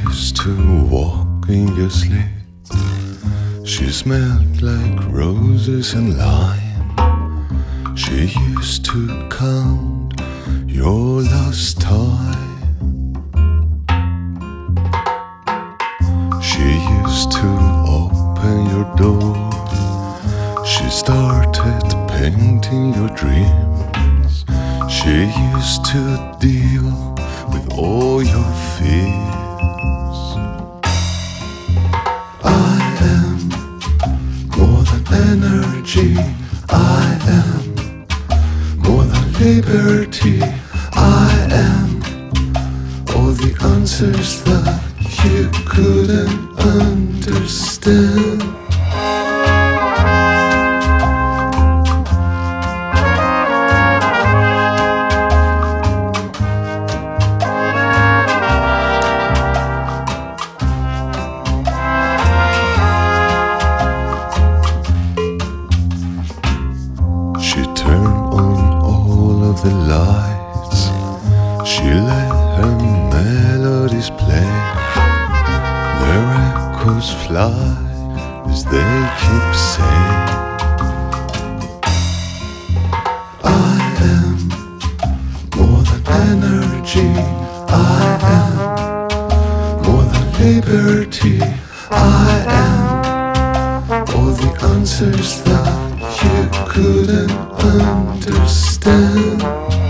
used to walk in your sleep. She smelled like roses and lime. She used to count your lost time. She used to open your door. She started painting your dreams. She used to deal with all your fears. I am more than energy. I am more than liberty. I am all the answers that you couldn't understand. She turned on all of the lights. She let her melodies play. Their echoes fly as they keep saying, I am more than energy. I am more than liberty. I am all the answers that you couldn't understand.